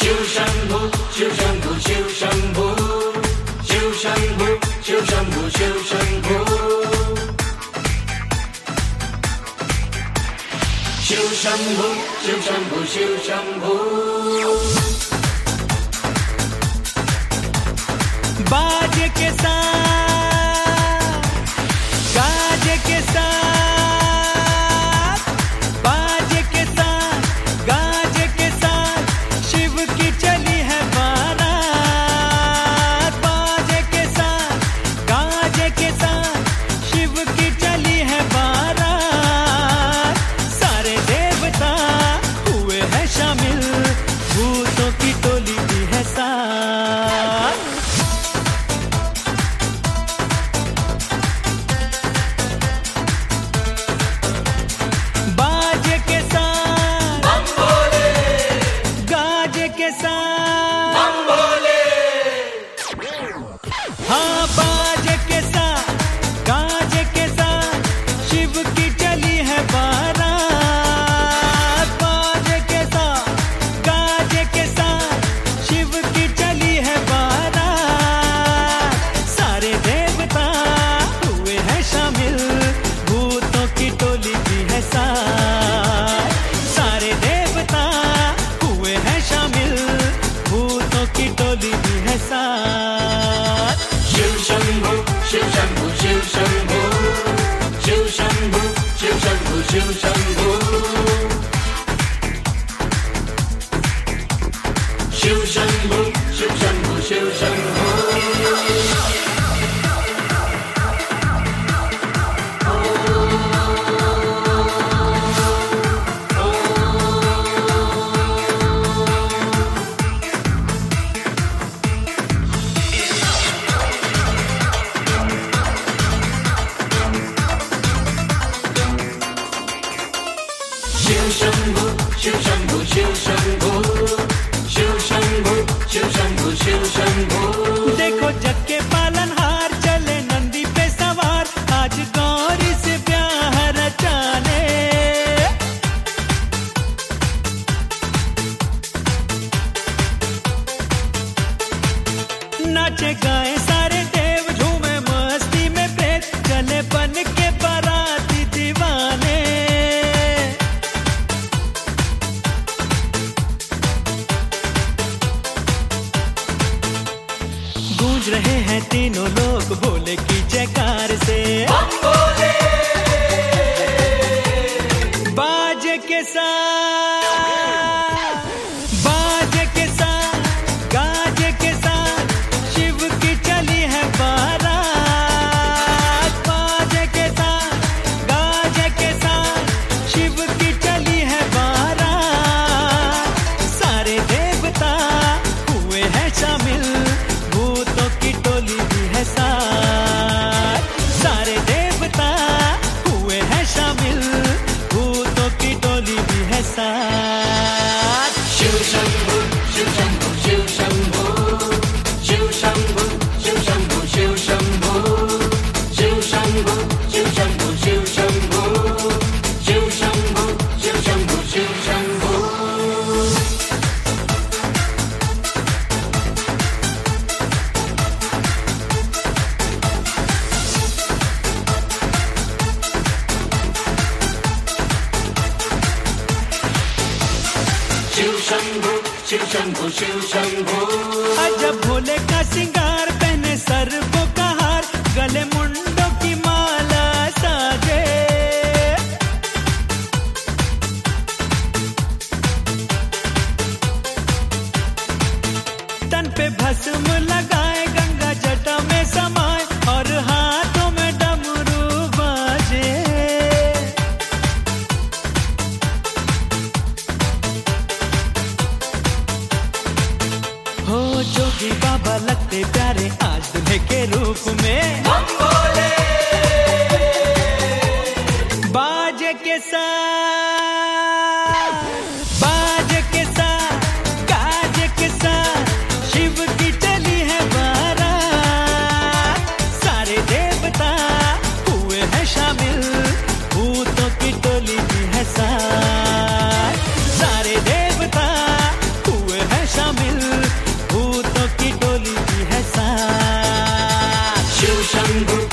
शिव शंभु शिव शंभु शिव शंभु शिव शंभु शिव शंभु शिव शंभु शिव शंभु शिव शंभु शिव शंभु। बाजे के साथ गाजे के साथ बाजे के साथ गाजे के साथ शिव की चली है बारात। बाजे के साथ गाजे के साथ शिव की चली है बारात। सारे देवता हुए हैं शामिल, भूतों की टोली भी है साथ। बाजे के साथ बम भोले गाजे के साथ बम भोले। हाँ बाजे के साथ गाजे के साथ शिव की चली है बारात। बाजे के साथ गाजे के साथ शिव की चली है बारात। सारे देवता हुए हैं शामिल, भूतों की टोली भी है साथ। सारे देवता हुए हैं शामिल, भूतों की टोली भी है साथ। शिव शंभु शिव शंभु शिव शंभु शिव शंभु शिव शंभु शिव शंभु शिव शंभु शिव शंभु शिव शंभु। शिव शंभु शिव शंभु शिव शंभु शिव शंभु शिव शंभु शिव शंभु। देखो जग के पालनहार चले नंदी पे सवार, आज गौरी से ब्याह रचाने। नाचे गाए सारे देव, झूमे मस्ती में प्रेत, चले बन के बाराती दीवाने। गूंज रहे हैं तीनों लोग भोले की जयकार से। बम भोले बाजे के साथ बाजे के साथ गाजे के साथ शिव की चली है बारात। बाजे के साथ गाजे के साथ शिव की चली है बारात। सारे देवता हुए हैं शामिल, भूतों की टोली भी है साथ। सारे देवता हुए हैं शामिल, भूतों की टोली भी है साथ। शिव शंभु शिव शंभु शिव शंभु शिव शंभु शिव शंभु शिव शंभु शिव शंभु शिव शंभु शिव शंभु शिव शंभु शिव शंभु शिव शंभु। शिव शंभु शिव शंभु शिव शंभु। अजब भोले का सिंगार, पहने सर्पों का हार, गले मुंडों की माला साजे। तन पे भस्म लगाए, गंगा जटा में समाए, और हाथों में डमरू बाजे। हो जोगी बाबा लगते प्यारे आज दुल्हे के रूप में। बम भोले बाजे के साथ बाजे के साथ गाजे के साथ शिव की चली है बारात। सारे देवता हुए हैं शामिल, भूतों की टोली भी है साथ। सारे देवता हुए हैं शामिल, शंभु